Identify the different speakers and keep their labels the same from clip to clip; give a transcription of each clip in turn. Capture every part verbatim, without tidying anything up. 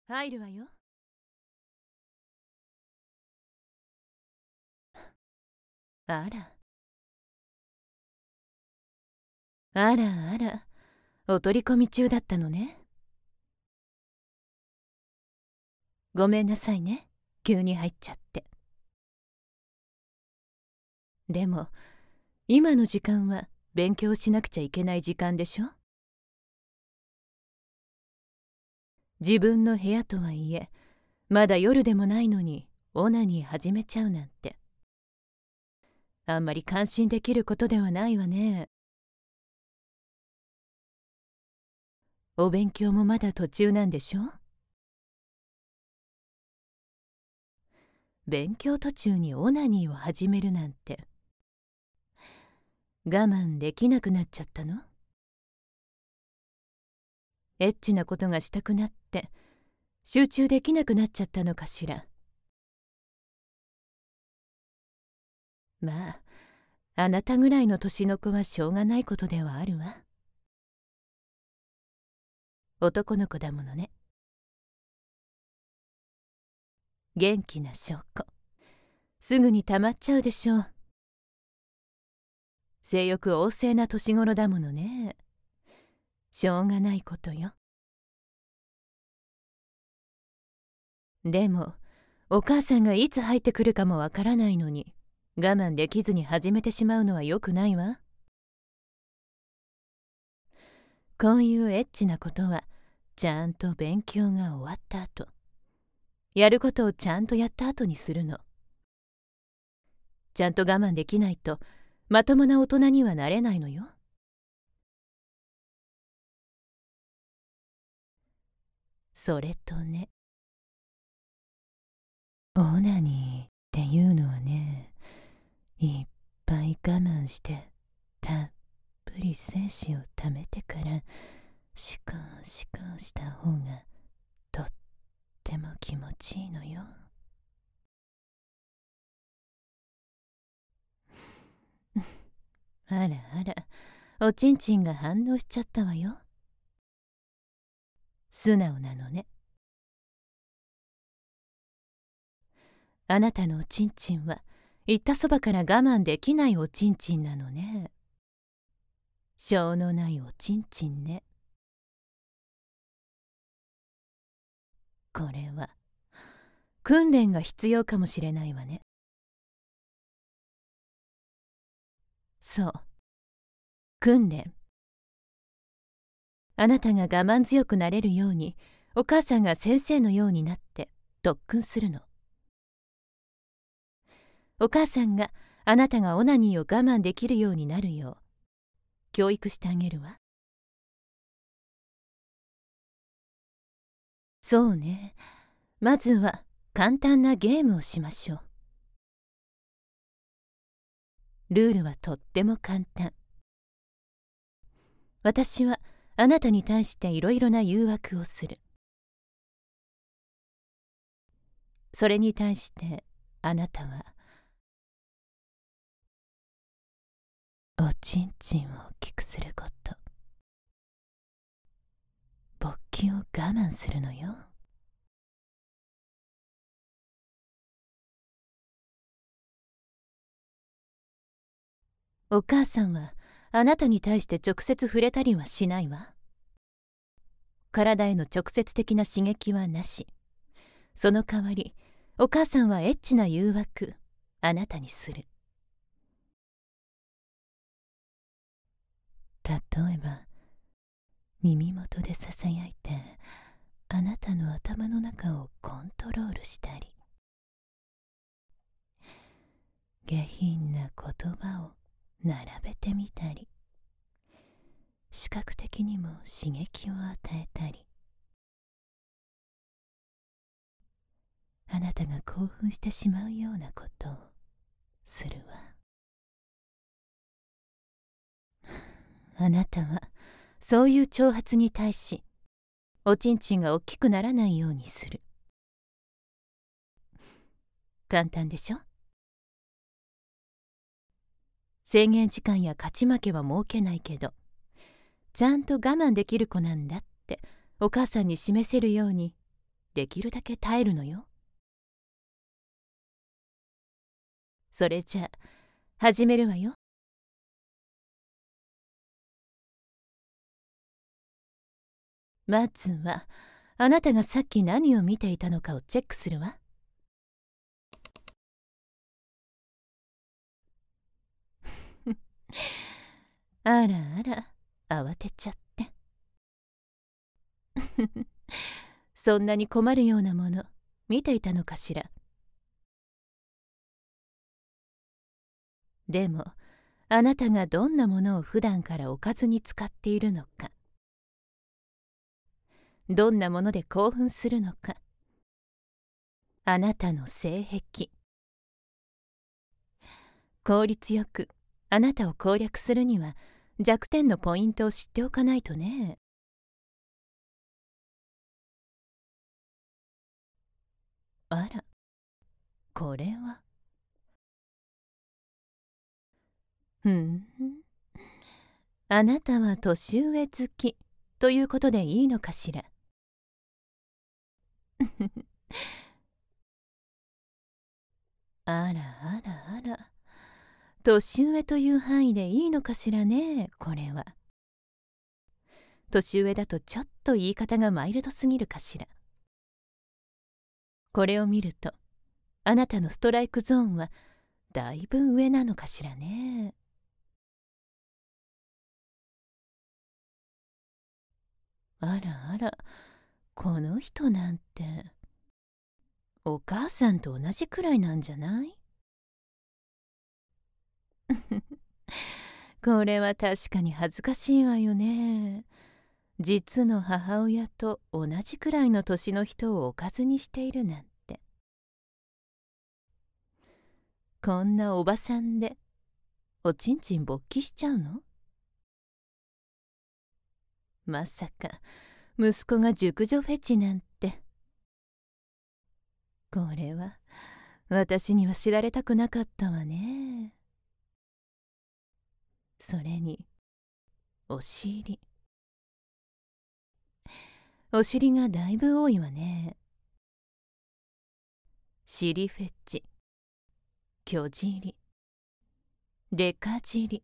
Speaker 1: 入るわよ。あらあらあら、お取り込み中だったのね。ごめんなさいね、急に入っちゃって。でも今の時間は勉強しなくちゃいけない時間でしょ。自分の部屋とはいえまだ夜でもないのにオナニー始めちゃうなんて、あんまり感心できることではないわね。お勉強もまだ途中なんでしょ。勉強途中にオナニーを始めるなんて、我慢できなくなっちゃったの？エッチなことがしたくなって集中できなくなっちゃったのかしら。まああなたぐらいの年の子はしょうがないことではあるわ。男の子だものね。元気な証拠、すぐに溜まっちゃうでしょう。性欲旺盛な年頃だものね。しょうがないことよ。でもお母さんがいつ入ってくるかもわからないのに我慢できずに始めてしまうのはよくないわ。こういうエッチなことはちゃんと勉強が終わった後、やることをちゃんとやった後にするの。ちゃんと我慢できないとまともな大人にはなれないのよ。それとね、オナニーっていうのはね、いっぱい我慢してたっぷり精子をためてからシコンシコンした方がとっても気持ちいいのよ。あらあら、おちんちんが反応しちゃったわよ。素直なのね。あなたのおちんちんは言ったそばから我慢できないおちんちんなのね。しょうのないおちんちんね。これは訓練が必要かもしれないわね。そう、訓練。あなたが我慢強くなれるようにお母さんが先生のようになって特訓するの。お母さんがあなたがオナニーを我慢できるようになるよう教育してあげるわ。そうね、まずは簡単なゲームをしましょう。ルールはとっても簡単。私はあなたに対していろいろな誘惑をする。それに対してあなたはおちんちんを大きくすること、勃起を我慢するのよ。お母さんはあなたに対して直接触れたりはしないわ。体への直接的な刺激はなし。その代わりお母さんはエッチな誘惑あなたにする。例えば耳元でささやいてあなたの頭の中をコントロールしたり、下品な言葉を並べてみたり、視覚的にも刺激を与えたり、あなたが興奮してしまうようなことをするわ。あなたはそういう挑発に対しおちんちんが大きくならないようにする。簡単でしょ。制限時間や勝ち負けは設けないけど、ちゃんと我慢できる子なんだってお母さんに示せるようにできるだけ耐えるのよ。それじゃ始めるわよ。まずはあなたがさっき何を見ていたのかをチェックするわ。あらあら、慌てちゃって。そんなに困るようなもの見ていたのかしら。でもあなたがどんなものを普段からおかずに使っているのか、どんなもので興奮するのか、あなたの性癖、効率よくあなたを攻略するには弱点のポイントを知っておかないとね。あら、これは。ふん、あなたは年上好きということでいいのかしら。あらあらあら、年上という範囲でいいのかしらね、これは。年上だとちょっと言い方がマイルドすぎるかしら。これを見るとあなたのストライクゾーンはだいぶ上なのかしらね。あらあら、この人なんてお母さんと同じくらいなんじゃない？これは確かに恥ずかしいわよね。実の母親と同じくらいの年の人をおかずにしているなんて。こんなおばさんでおちんちん勃起しちゃうの？まさか息子が熟女フェチなんて。これは私には知られたくなかったわね。それにお尻お尻がだいぶ多いわね。尻フェチ、巨尻、デカ尻。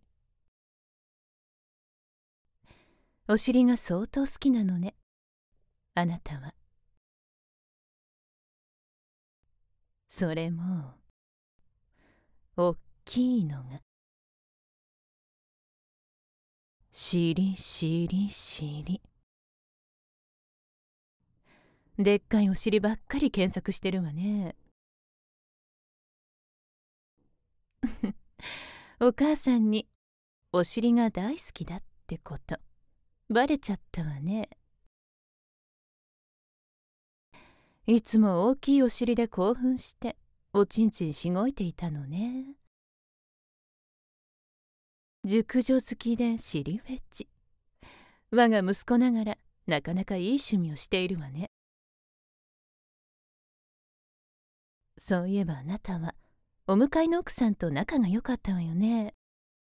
Speaker 1: お尻が相当好きなのね、あなたは。それもおっきいのが。尻尻尻。でっかいお尻ばっかり検索してるわね。お母さんにお尻が大好きだってことバレちゃったわね。いつも大きいお尻で興奮しておちんちんしごいていたのね。熟女好きで尻フェチ。我が息子ながらなかなかいい趣味をしているわね。そういえばあなたはお迎えの奥さんと仲が良かったわよね。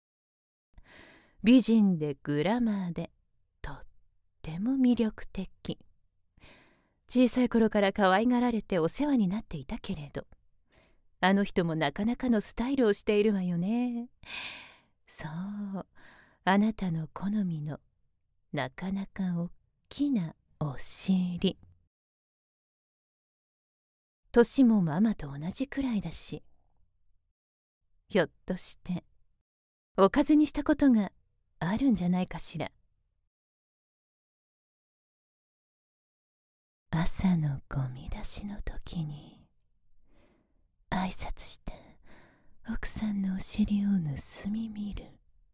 Speaker 1: 美人でグラマーでとっても魅力的。小さい頃から可愛がられてお世話になっていたけれど、あの人もなかなかのスタイルをしているわよね。そう、あなたの好みのなかなかおっきなお尻。年もママと同じくらいだし、ひょっとしておかずにしたことがあるんじゃないかしら。朝のゴミ出しの時に挨拶して奥さんのお尻を盗み見る。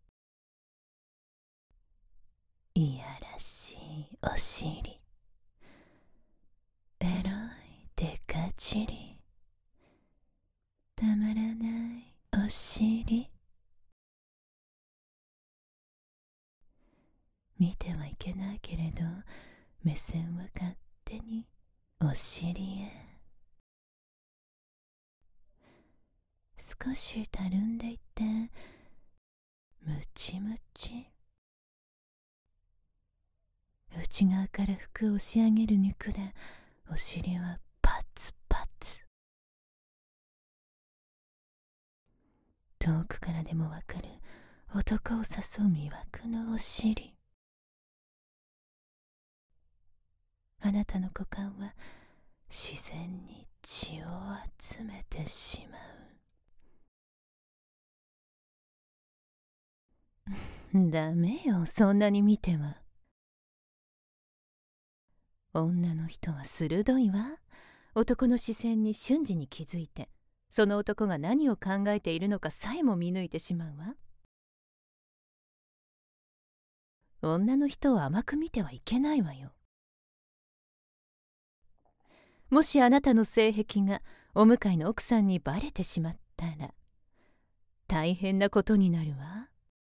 Speaker 1: いやらしいお尻、エロいデカ尻、たまらないお尻。見てはいけないけれど目線は勝手にお尻へ。少したるんでいてムチムチ。内側から服を押し上げる肉でお尻はパツパツ。遠くからでもわかる男を誘う魅惑のお尻。あなたの股間は自然に血を集めてしまう。ダメよ、そんなに見ては。女の人は鋭いわ。男の視線に瞬時に気づいて、その男が何を考えているのかさえも見抜いてしまうわ。女の人を甘く見てはいけないわよ。もしあなたの性癖がお向かいの奥さんにバレてしまったら大変なことになるわ。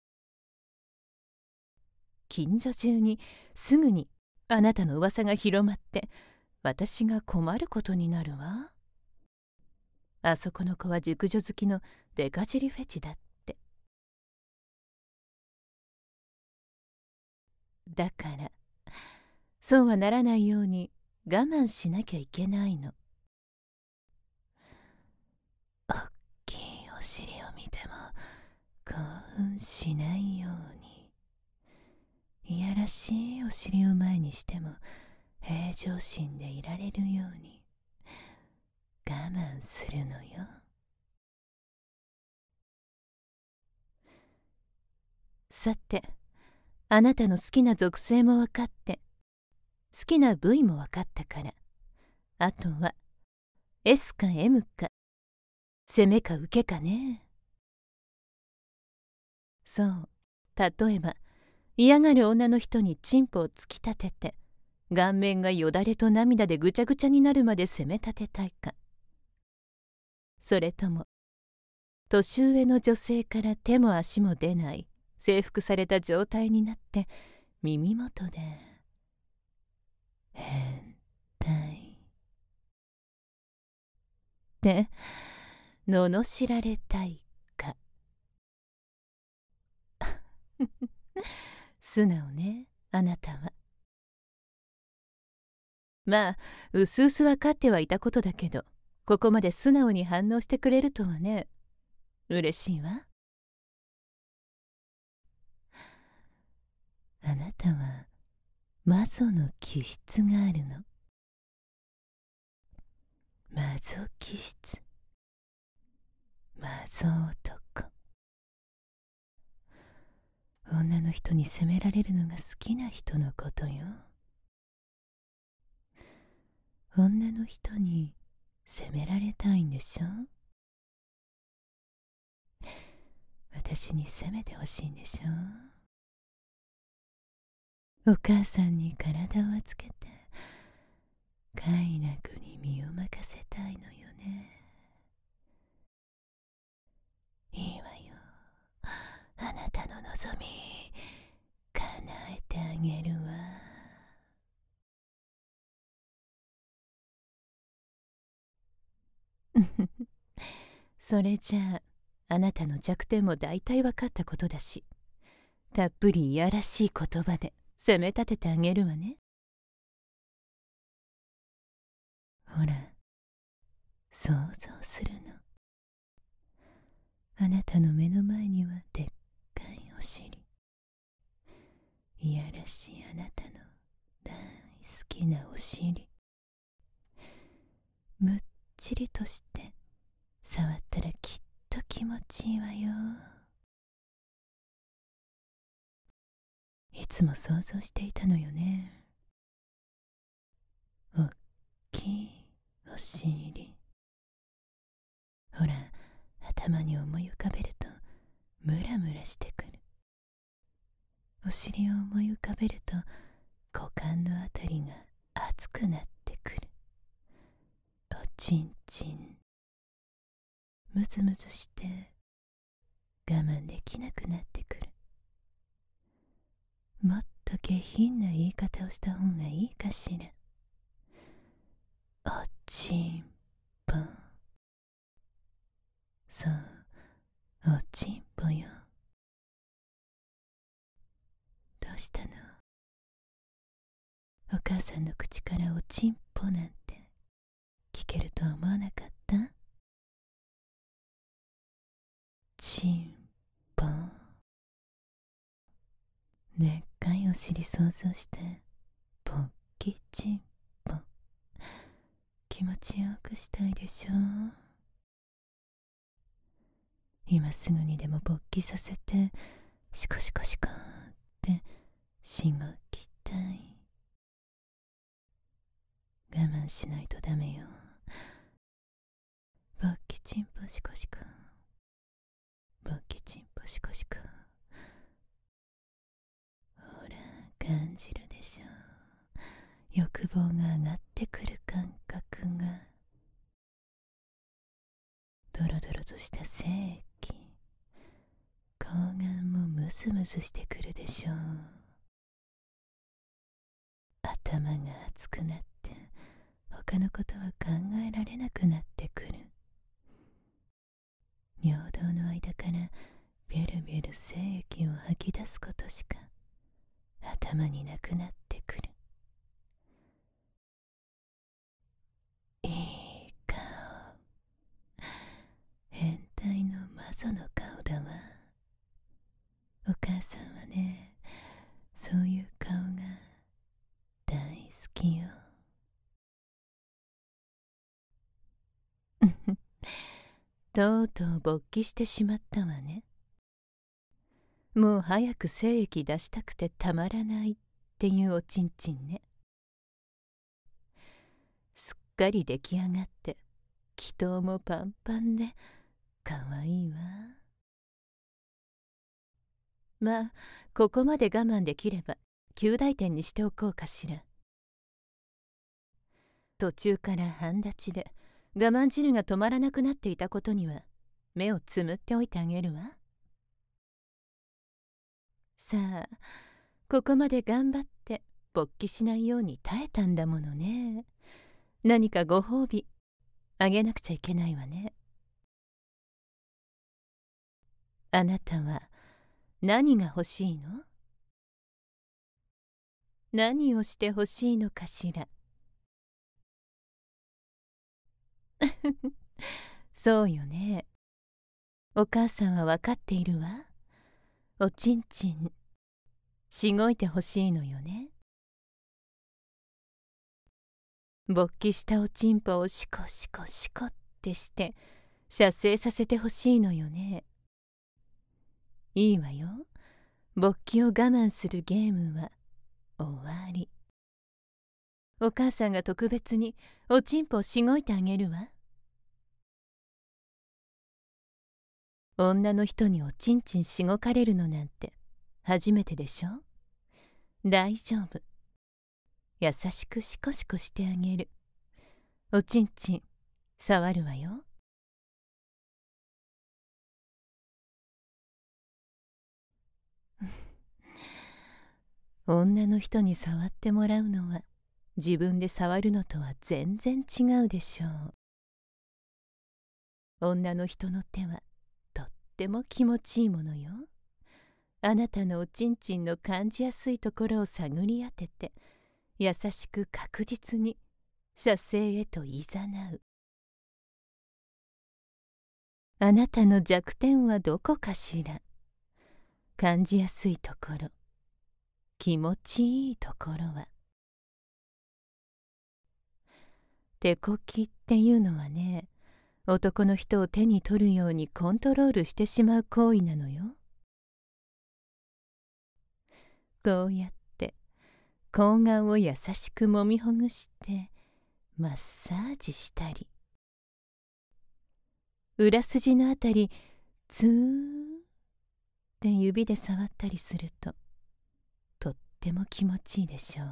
Speaker 1: 近所中にすぐにあなたの噂が広まって私が困ることになるわ。あそこの子は熟女好きのデカ尻フェチだって。だからそうはならないように我慢しなきゃいけないの。おっきいお尻を見ても興奮しないように、いやらしいお尻を前にしても平常心でいられるように我慢するのよ。さて、あなたの好きな属性も分かって、好きな部位も分かったから、あとは エス か エム か、攻めか受けかね。そう、例えば嫌がる女の人にチンポを突き立てて、顔面がよだれと涙でぐちゃぐちゃになるまで攻め立てたいか、それとも年上の女性から手も足も出ない征服された状態になって耳元で「変態」って罵られたいか。素直ね、あなたは。まあうすうす分かってはいたことだけど、ここまで素直に反応してくれるとはね。嬉しいわ。あなたは魔女の気質があるの。魔女気質、魔女男。女の人に責められるのが好きな人のことよ。女の人に責められたいんでしょ。私に責めてほしいんでしょ。お母さんに体を預けて快楽に身を任せたいのよね。いいわよ、あなたの望み叶えてあげるわ。それじゃああなたの弱点も大体分かったことだし、たっぷりいやらしい言葉で責め立ててあげるわね。ほら、想像するの。あなたの目の前にはでっかいお尻、いやらしいあなたの大好きなお尻、むっちりとして触ったらきっと気持ちいいわよ。いつも想像していたのよね。おっきいお尻。ほら、頭に思い浮かべるとムラムラしてくる。お尻を思い浮かべると股間のあたりが熱くなってくる。おちんちん、ムズムズして我慢できなくなってくる。もっと下品な言い方をした方がいいかしら。おちんぽ。そう、おちんぽよ。どうしたの？お母さんの口からおちんぽなんて聞けると思わなかった？チンポン。でっかいお尻想像して、ポッキチンポン。気持ちよくしたいでしょ。今すぐにでも勃起させて、シコシコシコってしごきたい。我慢しないとダメよ。勃起チンポシコシコ、勃起チンポシコシコ。ほら、感じるでしょ。欲望が上がってくる感覚が。ドロドロとした精液、睾丸もムズムズしてくるでしょう。頭が熱くなって他のことは考えられなくなってくる。尿道の間からビュルビュル精液を吐き出すことしか頭になくなってくる。いい顔、変態の魔女の顔だわ。お母さんはね、そういう顔が大好きよ。とうとう勃起してしまったわね。もう早く精液出したくてたまらないっていうおちんちんね。すっかり出来上がって気筒もパンパンでかわいいわ。まあここまで我慢できれば及第点にしておこうかしら。途中から半立ちで我慢汁が止まらなくなっていたことには目をつむっておいてあげるわ。さあ、ここまで頑張って勃起しないように耐えたんだものね。何かご褒美あげなくちゃいけないわね。あなたは何が欲しいの？何をして欲しいのかしら。そうよね。お母さんは分かっているわ。おちんちんしごいてほしいのよね。勃起したおちんぽをシコシコシコってして射精させてほしいのよね。いいわよ。勃起を我慢するゲームは終わり。お母さんが特別におちんぽをしごいてあげるわ。女の人におちんちんしごかれるのなんて初めてでしょ。大丈夫。優しくシコシコしてあげる。おちんちん触るわよ。女の人に触ってもらうのは自分で触るのとは全然違うでしょう。女の人の手はとっても気持ちいいものよ。あなたのおちんちんの感じやすいところを探り当てて優しく確実に射精へといざなう。あなたの弱点はどこかしら。感じやすいところ、気持ちいいところは。手こきっていうのはね、男の人を手に取るようにコントロールしてしまう行為なのよ。こうやって睾丸を優しくもみほぐしてマッサージしたり、裏筋のあたりツーンって指で触ったりするととっても気持ちいいでしょ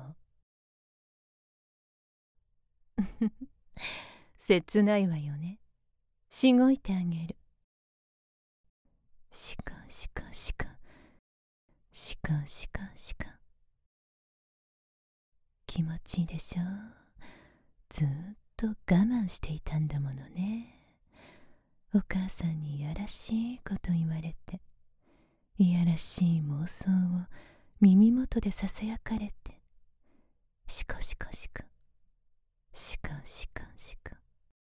Speaker 1: う。切ないわよね。しごいてあげる。しかしかしかしかしかしか。気持ちいいでしょう。ずっと我慢していたんだものね。お母さんにいやらしいこと言われて、いやらしい妄想を耳元でささやかれて、しかしかしかしかしかしか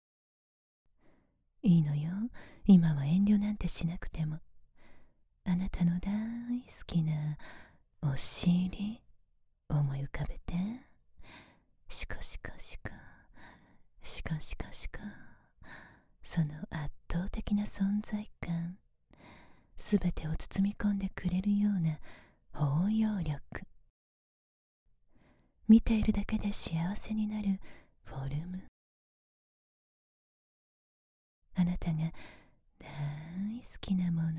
Speaker 1: いいのよ、今は遠慮なんてしなくても。あなたの大好きなお尻思い浮かべて。シカシカシカシカシカシカ、その圧倒的な存在感、すべてを包み込んでくれるような包容力、見ているだけで幸せになるフォルム、あなたが大好きなもの。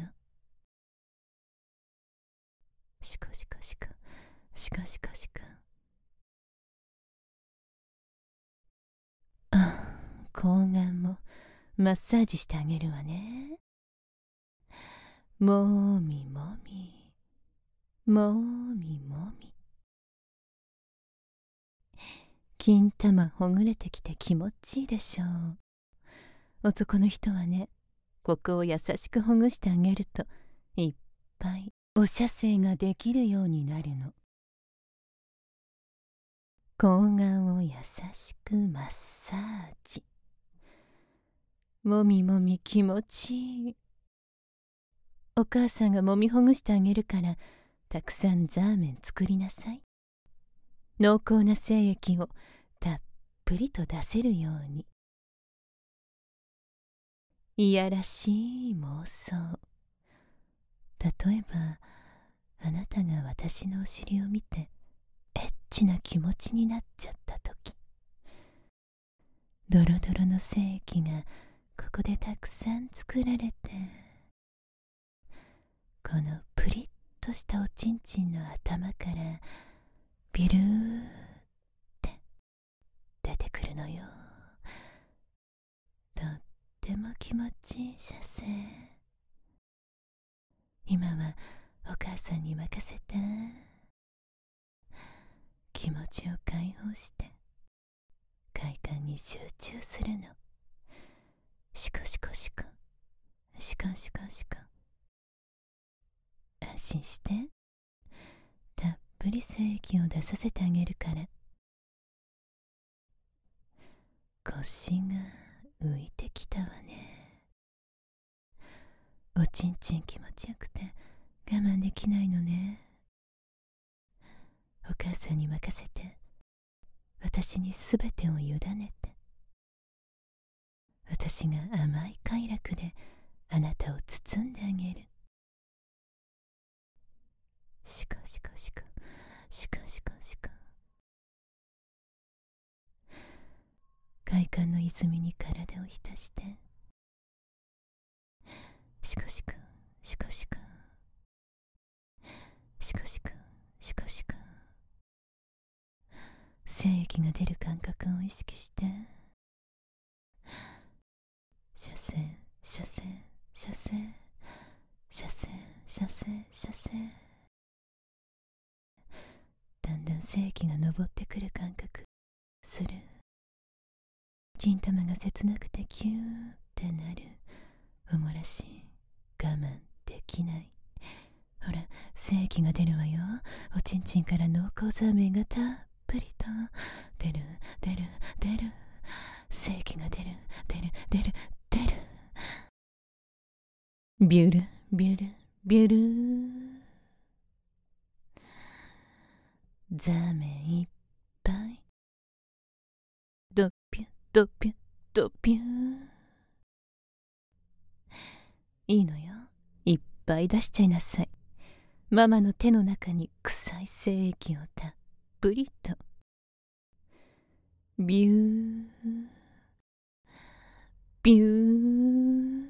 Speaker 1: シカシカシカシカシカシカ、ああ、睾丸もマッサージしてあげるわね。もみもみもみもみ、金玉ほぐれてきて気持ちいいでしょう。男の人はね、ここを優しくほぐしてあげるといっぱいお射精ができるようになるの。睾丸を優しくマッサージ、もみもみ気持ちいい。お母さんがもみほぐしてあげるから、たくさんザーメン作りなさい。濃厚な精液をたっぷりと出せるように。いやらしい妄想。例えば、あなたが私のお尻を見てエッチな気持ちになっちゃったとき、ドロドロの精液がここでたくさん作られて、このプリッとしたおちんちんの頭からビルーって出てくるのよ。とっても気持ちいい射精。今はお母さんに任せて。気持ちを解放して快感に集中するの。シカシカシカシカシカシカ、安心して、たっぷり精液を出させてあげるから。腰が浮いてきたわね。おちんちん気持ちよくて我慢できないのね。お母さんに任せて、私にすべてを委ねて。私が甘い快楽であなたを包んであげる。シカシカシカシカシカシカ、快感の泉に体を浸して。シカシカシカシカシカシカシカシカ、精液が出る感覚を意識して。射精射精射精射精射精射精、だんだん精液が上ってくる感覚する。金玉が切なくてキューってなる。おもらしい、我慢できない。ほら、精液が出るわよ。おちんちんから濃厚ザーメンがたっぷりと出る出る出る。精液が出る出る出る出る。ビュルビュルビュル、ザーメンいっぱい。ドピュドピュドピュ、いいのよ、いっぱい出しちゃいなさい。ママの手の中に臭い精液をたっぷりと。ビュービュー、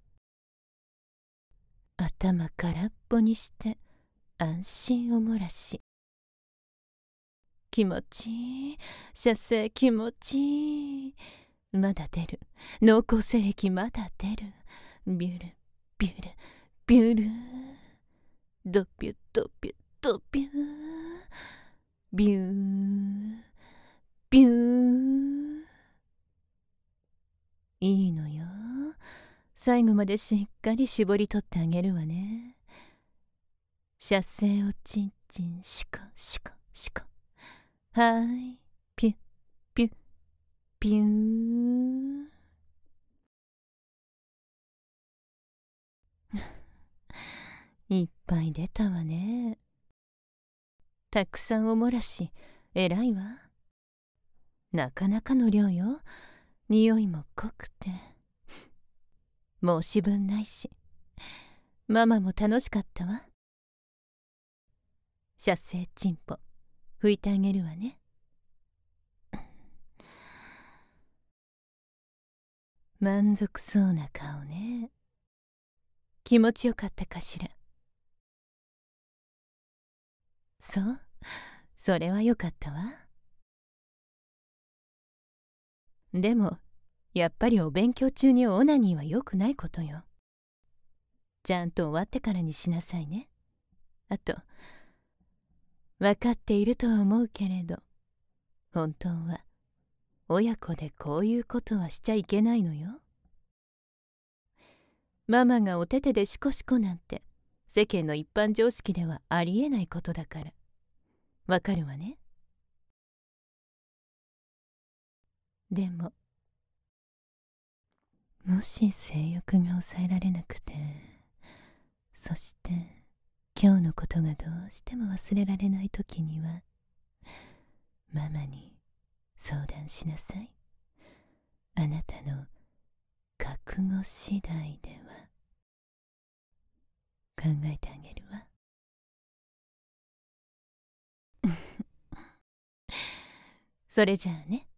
Speaker 1: 頭空っぽにして安心おもらし。気持ちいい、射精気持ちいい。まだ出る、濃厚精液まだ出る。ビュルビュルビュル、ドピュドピュドピュ、ビュービュー、いいのよ、最後までしっかり絞り取ってあげるわね。射精おちんちんシカシカシカ、はい、ピュッピュッピュー。 ぱい出たわね。たくさんおもらし、えらいわ。なかなかの量よ。匂いも濃くて。申し分ないし、ママも楽しかったわ。射精チンポ拭いてあげるわね。満足そうな顔ね。気持ちよかったかしら。そう、それはよかったわ。でもやっぱりお勉強中にオナニーは良くないことよ。ちゃんと終わってからにしなさいね。あと、分かっているとは思うけれど、本当は親子でこういうことはしちゃいけないのよ。ママがお手手でシコシコなんて世間の一般常識ではありえないことだから。わかるわね。でももし性欲が抑えられなくて、そして今日のことがどうしても忘れられない時には、ママに相談しなさい。あなたの覚悟次第では。考えてあげるわ。それじゃあね。